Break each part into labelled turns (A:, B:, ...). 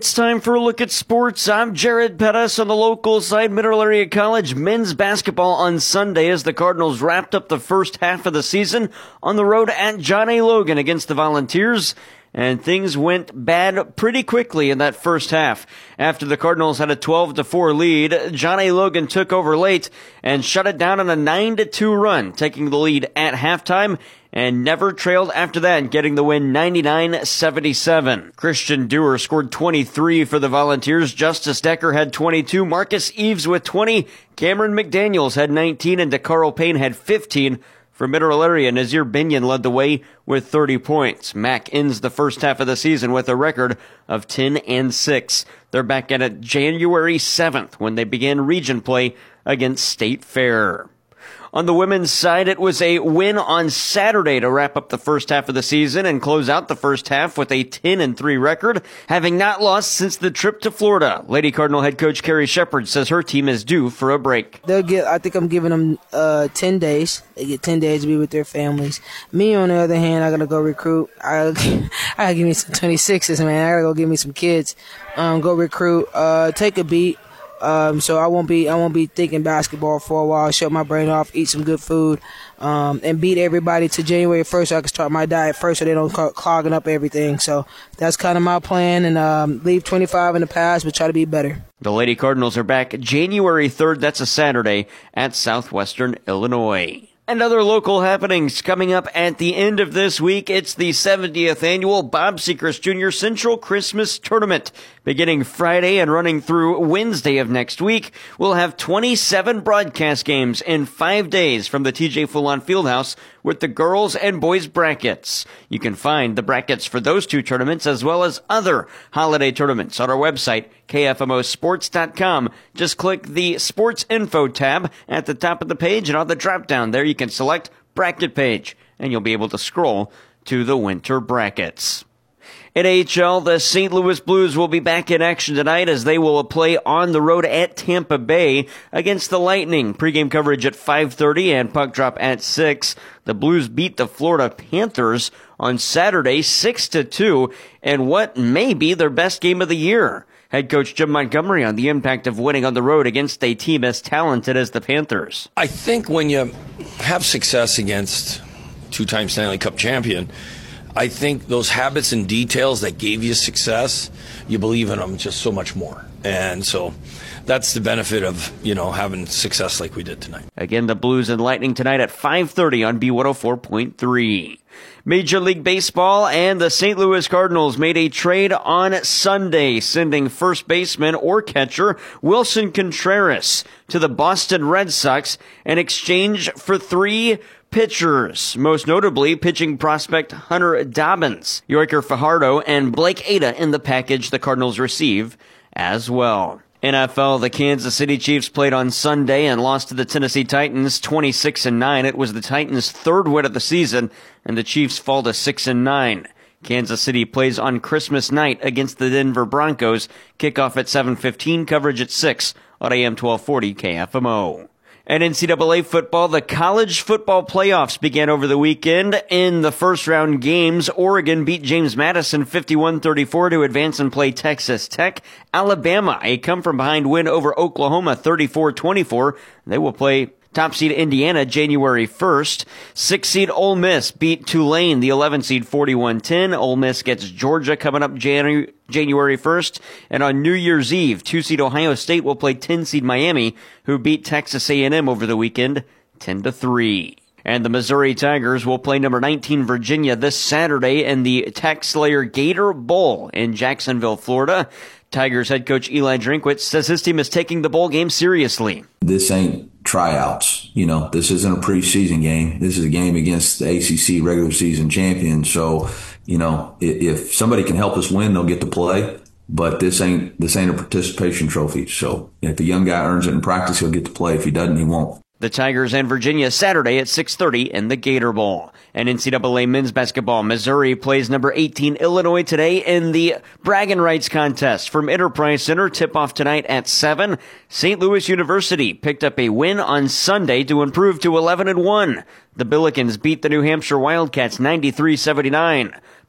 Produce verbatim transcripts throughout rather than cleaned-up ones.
A: It's time for a look at sports. I'm Jared Pettis on the local side. Middle Area College men's basketball on Sunday as the Cardinals wrapped up the first half of the season on the road at John A. Logan against the Volunteers. And things went bad pretty quickly in that first half. After the Cardinals had a twelve to four lead, John A. Logan took over late and shut it down on a nine to two run, taking the lead at halftime and never trailed after that, getting the win ninety-nine seventy-seven. Christian Dewar scored twenty-three for the Volunteers. Justice Decker had twenty-two. Marcus Eves with twenty. Cameron McDaniels had nineteen, and DeCarl Payne had fifteen. For Middle Area, Nazir Binion led the way with thirty points. Mac ends the first half of the season with a record of ten and six. They're back at it January seventh when they begin region play against State Fair. On the women's side, it was a win on Saturday to wrap up the first half of the season and close out the first half with a ten and three record, having not lost since the trip to Florida. Lady Cardinal head coach Carrie Shepard says her team is due for a break.
B: They'll get. I think I'm giving them uh, ten days. They get ten days to be with their families. Me, on the other hand, I gotta go recruit. I, I gotta give me some twenty-sixes, man. I gotta go give me some kids. Um, go recruit. Uh, take a beat. Um, so I won't be I won't be thinking basketball for a while. Shut my brain off, eat some good food, um, and beat everybody to January first so I can start my diet first so they don't start clogging up everything. So that's kind of my plan, and um, leave twenty-five in the past but try to be better.
A: The Lady Cardinals are back January third, that's a Saturday, at Southwestern Illinois. And other local happenings coming up at the end of this week. It's the seventieth annual Bob Sechrist Junior Central Christmas Tournament. Beginning Friday and running through Wednesday of next week, we'll have twenty-seven broadcast games in five days from the T J Fulon Fieldhouse with the girls and boys brackets. You can find the brackets for those two tournaments as well as other holiday tournaments on our website, K F M O sports dot com. Just click the Sports Info tab at the top of the page, and on the drop down there you can select Bracket Page, and you'll be able to scroll to the winter brackets. In A H L, the Saint Louis Blues will be back in action tonight as they will play on the road at Tampa Bay against the Lightning. Pre-game coverage at five thirty and puck drop at six. The Blues beat the Florida Panthers on Saturday six to two in what may be their best game of the year. Head coach Jim Montgomery on the impact of winning on the road against a team as talented as the Panthers.
C: I think when you have success against two-time Stanley Cup champion, I think those habits and details that gave you success, you believe in them just so much more. And so that's the benefit of, you know, having success like we did tonight.
A: Again, the Blues and Lightning tonight at five thirty on B one oh four point three. Major League Baseball and the Saint Louis Cardinals made a trade on Sunday, sending first baseman or catcher Wilson Contreras to the Boston Red Sox in exchange for three pitchers, most notably pitching prospect Hunter Dobbins, Yoiker Fajardo, and Blake Ada in the package the Cardinals receive as well. N F L, the Kansas City Chiefs played on Sunday and lost to the Tennessee Titans twenty-six and nine. It was the Titans' third win of the season, and the Chiefs fall to six and nine. Kansas City plays on Christmas night against the Denver Broncos. Kickoff at seven fifteen, coverage at six on A M twelve forty K F M O. And N C double A football, the college football playoffs began over the weekend. In the first round games, Oregon beat James Madison fifty-one thirty-four to advance and play Texas Tech. Alabama, a come-from-behind win over Oklahoma thirty-four twenty-four. They will play top seed Indiana January first. Six seed Ole Miss beat Tulane, the eleven seed forty-one ten. Ole Miss gets Georgia coming up January January first. And on New Year's Eve, two seed Ohio State will play ten seed Miami, who beat Texas A and M over the weekend ten to three. And the Missouri Tigers will play number nineteen Virginia this Saturday in the TaxSlayer Gator Bowl in Jacksonville, Florida. Tigers head coach Eli Drinkwitz says his team is taking the bowl game seriously.
D: This ain't tryouts. You know, this isn't a preseason game. This is a game against the A C C regular season champion. So, you know, if somebody can help us win, they'll get to play. But this ain't this ain't a participation trophy. So if the young guy earns it in practice, he'll get to play. If he doesn't, he won't.
A: The Tigers and Virginia Saturday at six thirty in the Gator Bowl. And N C double A men's basketball, Missouri plays number eighteen Illinois today in the bragging rights contest. From Enterprise Center, tip-off tonight at seven. Saint Louis University picked up a win on Sunday to improve to eleven and one. The Billikens beat the New Hampshire Wildcats ninety-three seventy-nine.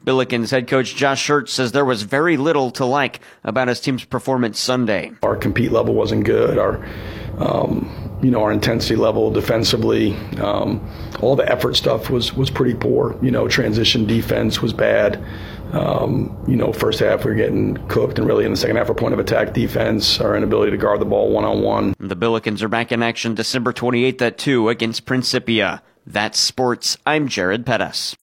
A: Billikens head coach Josh Schertz says there was very little to like about his team's performance Sunday.
E: Our compete level wasn't good. Our, um, you know, our intensity level defensively, um, all the effort stuff was was pretty poor. You know, transition defense was bad. Um, you know, first half we were getting cooked, and really in the second half, our point of attack defense, our inability to guard the ball one on one.
A: The Billikens are back in action December twenty-eighth at two against Principia. That's sports. I'm Jared Pettis.